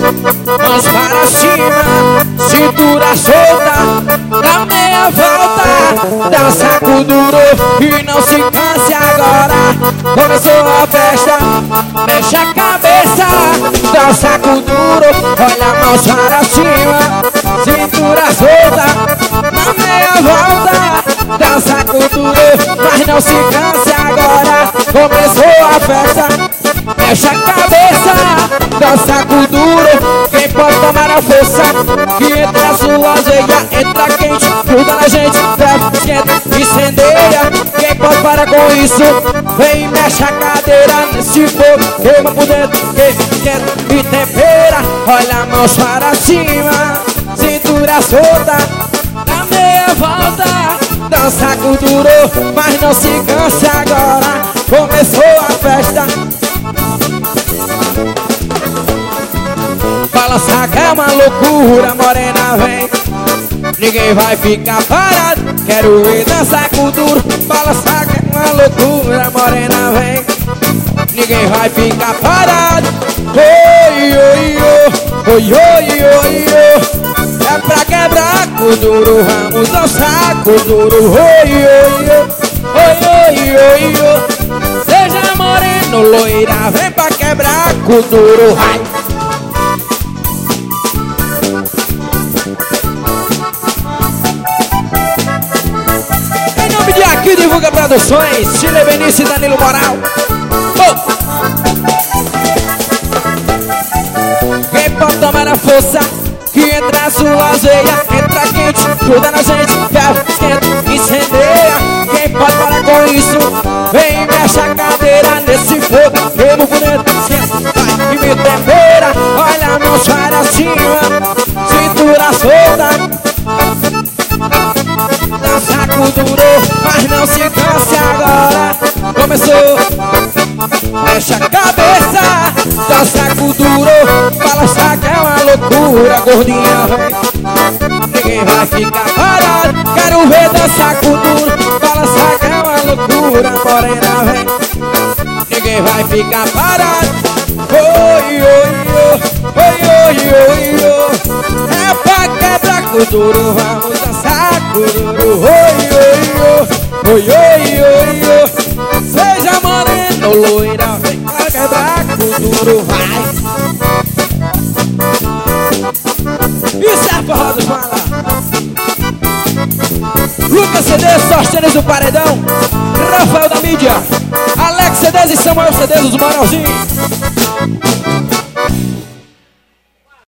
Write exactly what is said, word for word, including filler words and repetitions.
mãos para cima, cintura solta, dá meia volta, dá um saco duro e não se canse agora. Começou a festa, mexe a cabeça, dá um saco duro, olha mãos para cima, cintura solta, dá meia volta, dá um saco duro, mas não se canse agora. Começou a festa, mexe a cabeça, dá um saco duro. Quem pode tomar a força que entra a sua veia, entra quente, gruda na gente, ferro, esquenta, incendeia. Quem pode parar com isso? Vem e mexe a cadeira nesse fogo, queima por dentro, queima, esquenta e tempera. Olha a mãos para cima, cintura solta, dá meia volta, dá um saco duro, mas não se canse agora. Começou a festa, balança que é uma loucura, morena vem, ninguém vai ficar parado. Quero ver dançar com duro, balança que é uma loucura, morena vem, ninguém vai ficar parado. Oi, oi, oi, oi, oi, oi, oi. É pra quebrar com duro, vamos dançar com duro. Oi, oi, oi, oi, oi, oi, oi. Seja moreno, loira, vem pra quebrar com duro, vai. Em nome de Aqui Divulga Produções, Chile Benício e Danilo Moral. Oh. Quem pode tomar a força que entra a sua veia, entra quente, gruda na gente, ferro, esquenta, incendeia. Quem pode parar com isso? Vem e mexe a cadeira nesse fogo, queima por dentro, esquenta, vai e me tempera. Olha a mão para cima, cintura solta, dá saco duro, mas não se canse agora. Começou, mexe a cabeça, dá saco duro, balança que é uma loucura, gordinha vem, ninguém vai ficar parado. Quero ver dançar com duro, balança que é uma loucura, morena vem, ninguém vai ficar parado. Oi, oi, oi, oi, oi, oi, oi. É pra quebrar com duro, vamos dançar com duro. Oi, oi, oi, oi, oi, oi, oi. Seja moreno, loira, vem pra quebrar com duro, vai. Isso é forró dos malas. Lucas C D, Sostênis do Paredão, Rafael da Mídia, Alex C Ds e Samuel C Ds, os Moralzinhos.